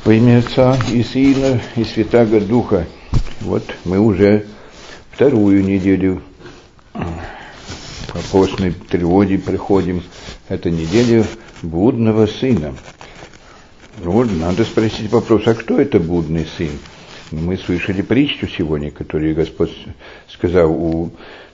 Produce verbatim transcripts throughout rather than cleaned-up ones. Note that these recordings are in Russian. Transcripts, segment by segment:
Во имя Отца и Сына и Святаго Духа. Вот мы уже вторую неделю по постной тревоге приходим. Это неделя блудного сына. Вот надо спросить вопрос, а кто это блудный сын? Мы слышали притчу сегодня, которую Господь сказал, у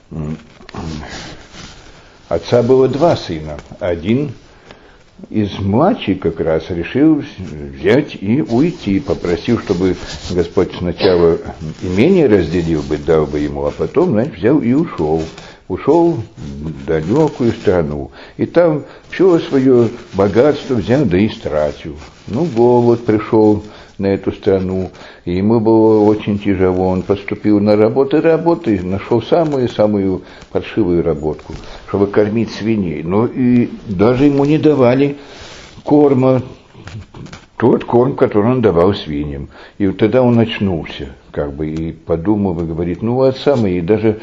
отца было два сына. Один из младших как раз решил взять и уйти, попросил, чтобы Господь сначала имение разделил бы, дал бы ему, а потом, значит, взял и ушел. Ушел в далекую страну. И там все свое богатство взял, да и стратил. Ну, голод пришел на эту страну, и ему было очень тяжело. Он поступил на работу, и работу, и нашел самую-самую паршивую работку, чтобы кормить свиней. Но и даже ему не давали корма, тот корм, который он давал свиньям. И вот тогда он очнулся, как бы, и подумал, и говорит, ну, отца мои, даже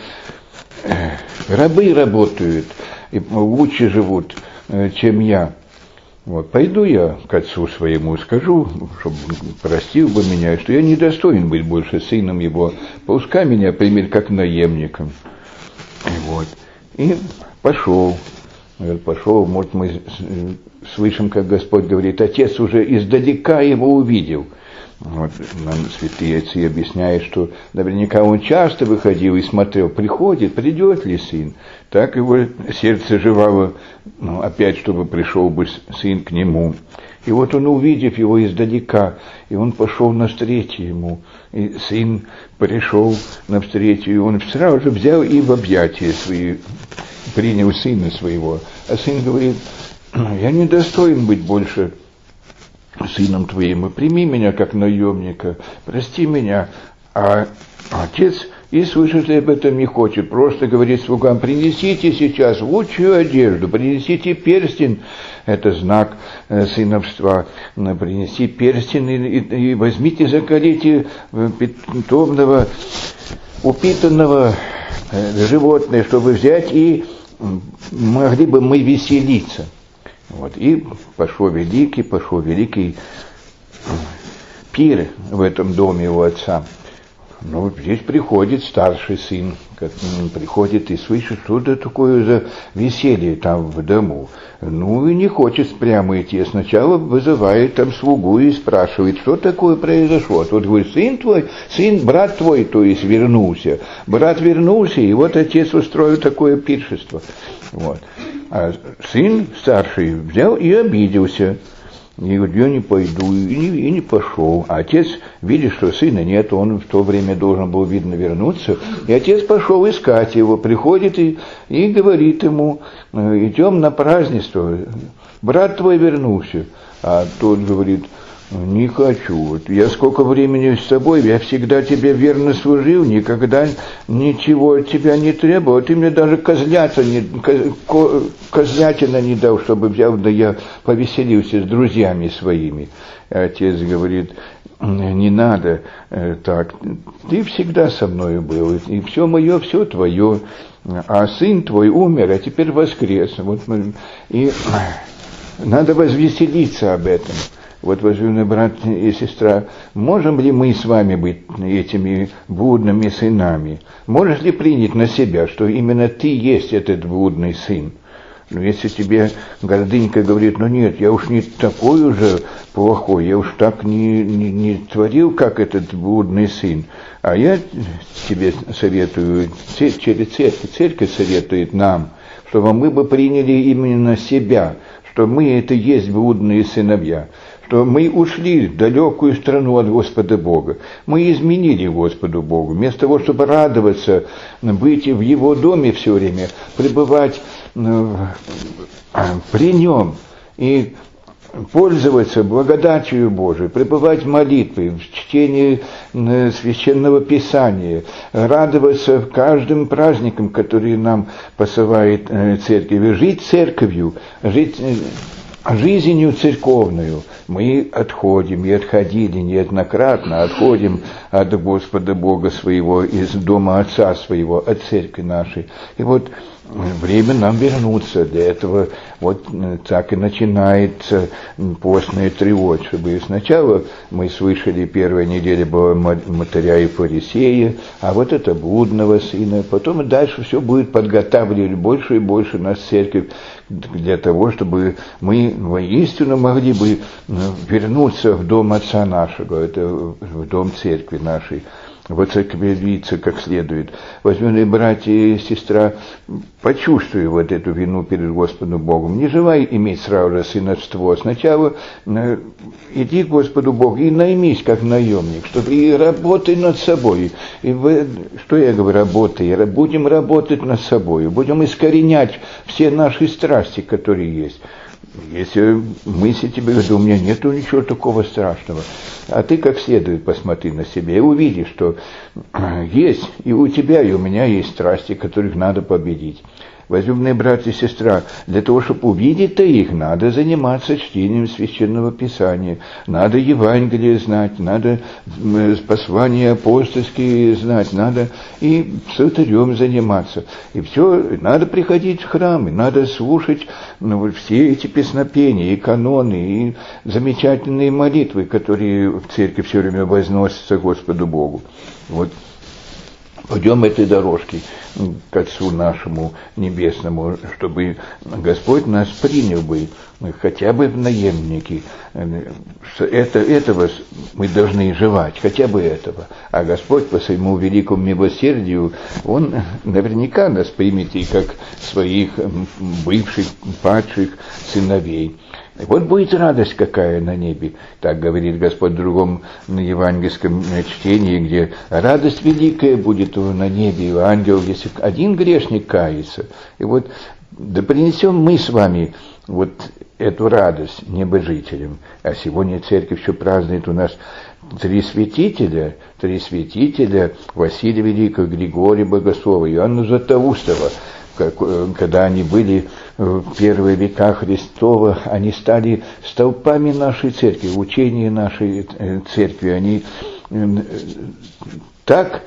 рабы работают, и лучше живут, чем я. Вот, пойду я к отцу своему, скажу, чтобы простил бы меня, что я недостоин быть больше сыном его, пускай меня примет как наемником. Вот. И пошел. Пошел, может, мы слышим, как Господь говорит, отец уже издалека его увидел. Вот, нам святые отцы объясняют, что наверняка он часто выходил и смотрел, приходит, придет ли сын. Так его сердце жевало, ну, опять, чтобы пришел бы сын к нему. И вот он, увидев его издалека, и он пошел навстречу ему. И сын пришел навстречу, и он сразу же взял и в объятия свои, принял сына своего. А сын говорит, я не достоин быть больше сыном твоим, и прими меня как наемника, прости меня. А отец и слышать об этом не хочет, просто говорит слугам, принесите сейчас лучшую одежду, принесите перстень, это знак э, сыновства, принеси перстень и, и, и возьмите, заколите питомного, упитанного э, животное, чтобы взять, и могли бы мы веселиться. Вот, и пошел великий, пошел великий пир в этом доме у отца. Ну, здесь приходит старший сын, как приходит и слышит, что это такое за веселье там в дому. Ну, и не хочет прямо идти. Сначала вызывает там слугу и спрашивает, что такое произошло. Тот говорит, сын твой, сын, брат твой, то есть вернулся. Брат вернулся, и вот отец устроил такое пиршество. Вот. А сын старший взял и обиделся. И говорит, я не пойду, и не, и не пошел. А отец, видит, что сына нет, он в то время должен был, видно, вернуться. И отец пошел искать его, приходит и, и говорит ему, идем на празднество, брат твой вернулся. А тот говорит, не хочу, вот я сколько времени с тобой, я всегда тебе верно служил, никогда ничего от тебя не требовал, ты мне даже козлята не, ко, козлятина не дал, чтобы взял, да я повеселился с друзьями своими. Отец говорит, не надо так, ты всегда со мной был, и все мое, все твое, а сын твой умер, а теперь воскрес. Вот мы, и надо возвеселиться об этом. Вот, уважаемые брат и сестра, можем ли мы с вами быть этими блудными сынами? Можешь ли принять на себя, что именно ты есть этот блудный сын? Но если тебе гордынька говорит, ну нет, я уж не такой уже плохой, я уж так не, не, не творил, как этот блудный сын, а я тебе советую, через церковь, церковь советует нам, чтобы мы бы приняли именно себя, что мы это есть блудные сыновья, что мы ушли в далекую страну от Господа Бога. Мы изменили Господу Богу. Вместо того, чтобы радоваться, быть в Его доме все время, пребывать при Нем и пользоваться благодатью Божией, пребывать в молитве, в чтении Священного Писания, радоваться каждым праздником, который нам посылает Церковь, жить церковью, жить жизнью церковную. Мы отходим и отходили неоднократно, отходим от Господа Бога своего, из дома Отца своего, от церкви нашей. И вот время нам вернуться. Для этого вот так и начинается постная тревога, чтобы сначала мы слышали, первая неделя была Мотаря и Фарисея, а вот это блудного сына, потом и дальше все будет подготавливать больше и больше нас церковь для того, чтобы мы воистину могли бы вернуться в дом Отца нашего, это в дом церкви нашей, воцерквиться как следует. Возьмем, братья и сестра, почувствуй вот эту вину перед Господом Богом. Не желай иметь сразу же сыновство. Сначала иди к Господу Богу и наймись как наемник, чтобы и работай над собой. И вы, что я говорю, работай, будем работать над собой, будем искоренять все наши страсти, которые есть. Если мысли тебе говорят, у меня нету ничего такого страшного, а ты как следует посмотри на себя и увидишь, что есть и у тебя, и у меня есть страсти, которых надо победить. Возлюбленные братья и сестра, для того, чтобы увидеть-то их, надо заниматься чтением Священного Писания, надо Евангелие знать, надо послания апостольские знать, надо и псалтырем заниматься. И все, надо приходить в храм, и надо слушать ну, все эти песнопения, и каноны, и замечательные молитвы, которые в церкви все время возносятся Господу Богу. Вот. Пойдем этой дорожкой к Отцу нашему Небесному, чтобы Господь нас принял бы, хотя бы в наемники. Это, этого мы должны желать, хотя бы этого. А Господь по своему великому милосердию, Он наверняка нас примет и как своих бывших, падших сыновей. И вот будет радость какая на небе, так говорит Господь в другом евангельском чтении, где радость великая будет на небе у ангелов, если один грешник кается. И вот да принесем мы с вами вот эту радость небожителям. А сегодня церковь еще празднует у нас три святителя, три святителя Василия Великого, Григория Богослова, Иоанна Златоустова. Когда они были в первые века Христова, они стали столпами нашей церкви, учения нашей церкви. Они так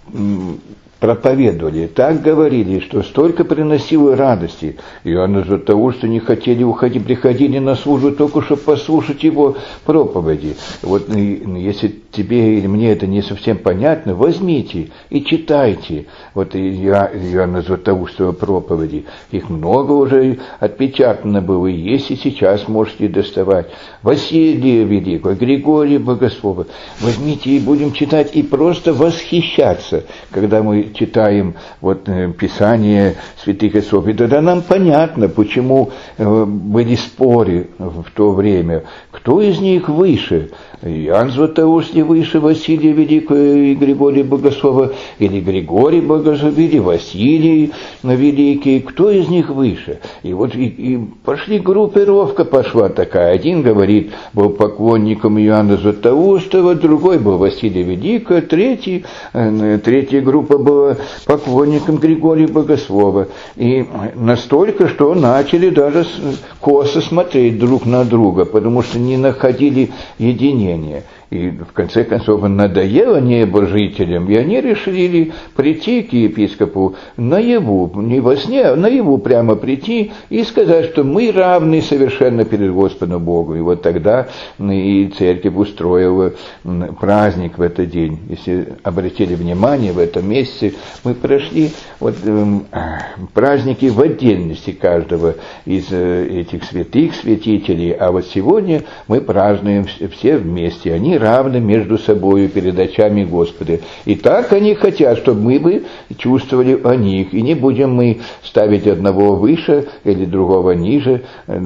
проповедовали, так говорили, что столько приносило радости. Иоанна Златоуста не хотели уходить, приходили на службу только чтобы послушать его проповеди. Вот если тебе или мне это не совсем понятно, возьмите и читайте вот Иоанна Златоустова проповеди. Их много уже отпечатано было, и есть и сейчас можете доставать. Василия Великого, Григория Богослова. Возьмите и будем читать и просто восхищаться, когда мы читаем вот, Писание святых отцов, и тогда нам понятно, почему были споры в то время, кто из них выше, Иоанн Златоуст ли выше Василия Великого и Григория Богослова, или Григорий Богослов, или Василий Великий, кто из них выше? И вот и, и пошли группировка пошла такая, один говорит, был поклонником Иоанна Златоустова, другой был Василия Великого, третий, третья группа была поклонником Григория Богослова. И настолько, что начали даже косо смотреть друг на друга, потому что не находили единения. И в конце концов надоело небожителям, и они решили прийти к епископу наяву, не во сне, а наяву прямо прийти и сказать, что мы равны совершенно перед Господом Богом. И вот тогда и церковь устроила праздник в этот день. Если обратили внимание, в этом месяце мы прошли вот, э, праздники в отдельности каждого из э, этих святых святителей, а вот сегодня мы празднуем все вместе. Они равны между собой перед очами Господа. И так они хотят, чтобы мы бы чувствовали о них. И не будем мы ставить одного выше или другого ниже,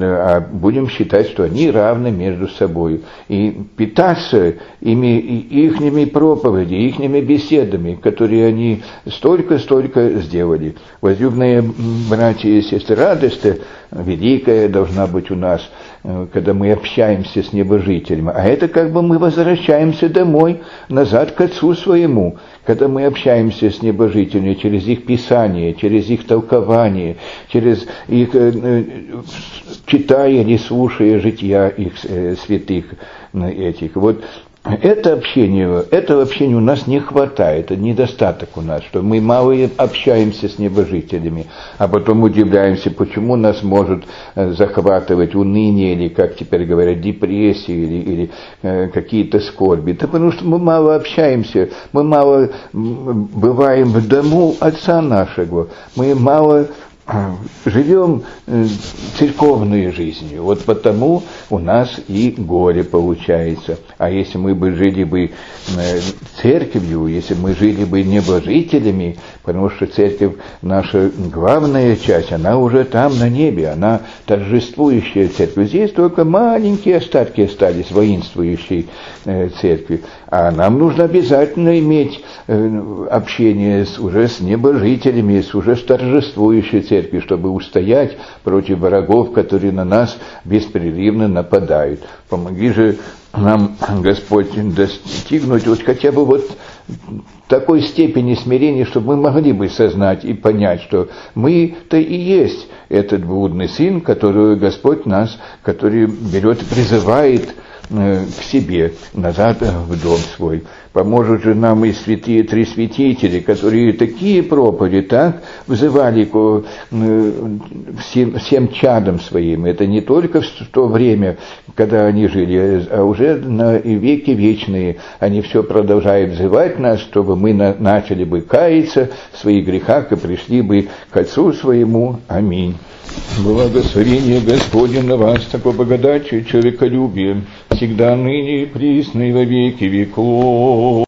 а будем считать, что они равны между собой. И питаться ими, ихними проповедями, ихними беседами, которые они столько-столько сделали. Возлюбленные братья и сестры, радость великая должна быть у нас, когда мы общаемся с небожителем. А это как бы мы возвращаемся домой, назад к Отцу своему, когда мы общаемся с небожителями через их писание, через их толкование, через их, читая или слушая жития их святых этих. Вот это общение, этого общения у нас не хватает, это недостаток у нас, что мы мало общаемся с небожителями, а потом удивляемся, почему нас может захватывать уныние, или, как теперь говорят, депрессия, или, или э, какие-то скорби. Да потому что мы мало общаемся, мы мало бываем в дому Отца нашего, мы мало живем церковной жизнью, вот потому у нас и горе получается. А если мы бы жили бы церковью, если мы жили бы небожителями, потому что церковь, наша главная часть, она уже там на небе, она торжествующая церковь. Здесь только маленькие остатки остались воинствующей церкви. А нам нужно обязательно иметь общение с, уже с небожителями, с уже с торжествующей церковью, чтобы устоять против врагов, которые на нас беспрерывно нападают. Помоги же нам, Господь, достигнуть вот хотя бы вот такой степени смирения, чтобы мы могли бы сознать и понять, что мы-то и есть этот блудный сын, которого Господь нас, который берет и призывает к себе, назад в дом свой. Поможет же нам и святые три святители, которые такие проповеди так взывали к всем, всем чадам своим. Это не только в то время, когда они жили, а уже на веки вечные. Они все продолжают взывать нас, чтобы мы на, начали бы каяться в своих грехах и пришли бы к Отцу своему. Аминь. Благословение Господне на вас, такой благодатью и человеколюбием, всегда ныне и присно и во веки веков.